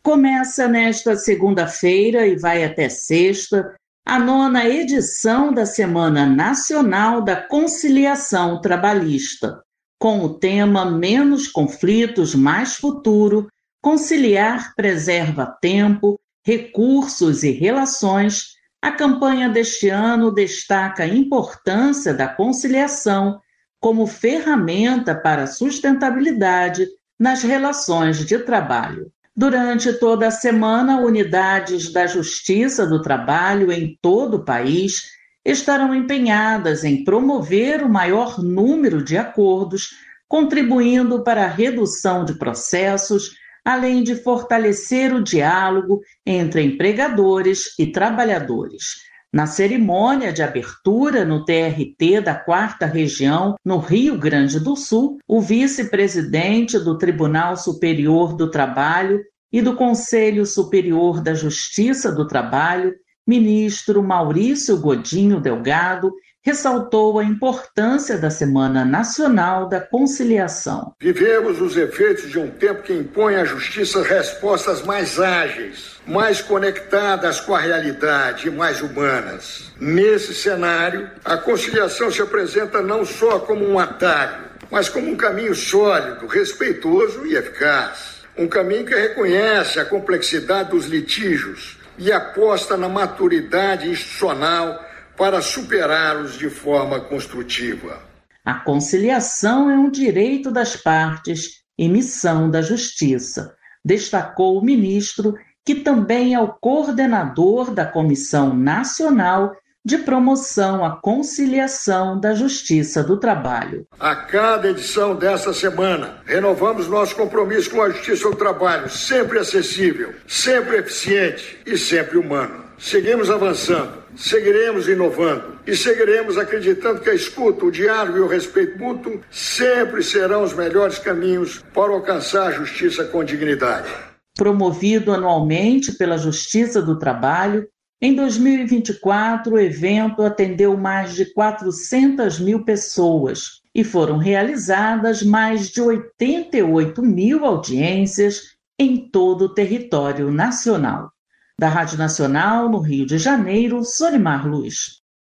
Começa nesta segunda-feira e vai até sexta a 9ª edição da Semana Nacional da Conciliação Trabalhista, com o tema Menos conflitos, mais futuro, conciliar preserva tempo, recursos e relações. A campanha deste ano destaca a importância da conciliação como ferramenta para a sustentabilidade nas relações de trabalho. Durante toda a semana, unidades da Justiça do Trabalho em todo o país estarão empenhadas em promover o maior número de acordos, contribuindo para a redução de processos, além de fortalecer o diálogo entre empregadores e trabalhadores. Na cerimônia de abertura no TRT da 4ª Região, no Rio Grande do Sul, o vice-presidente do Tribunal Superior do Trabalho e do Conselho Superior da Justiça do Trabalho, ministro Maurício Godinho Delgado, ressaltou a importância da Semana Nacional da Conciliação. Vivemos os efeitos de um tempo que impõe à justiça respostas mais ágeis, mais conectadas com a realidade e mais humanas. Nesse cenário, a conciliação se apresenta não só como um atalho, mas como um caminho sólido, respeitoso e eficaz. Um caminho que reconhece a complexidade dos litígios e aposta na maturidade institucional para superá-los de forma construtiva. A conciliação é um direito das partes e missão da Justiça, destacou o ministro, que também é o coordenador da Comissão Nacional de Promoção à Conciliação da Justiça do Trabalho. A cada edição dessa semana, renovamos nosso compromisso com a Justiça do Trabalho, sempre acessível, sempre eficiente e sempre humano. Seguimos avançando, seguiremos inovando e seguiremos acreditando que a escuta, o diálogo e o respeito mútuo sempre serão os melhores caminhos para alcançar a justiça com dignidade. Promovido anualmente pela Justiça do Trabalho, em 2024 o evento atendeu mais de 400 mil pessoas e foram realizadas mais de 88 mil audiências em todo o território nacional. Da Rádio Nacional, no Rio de Janeiro, Solimar Luz.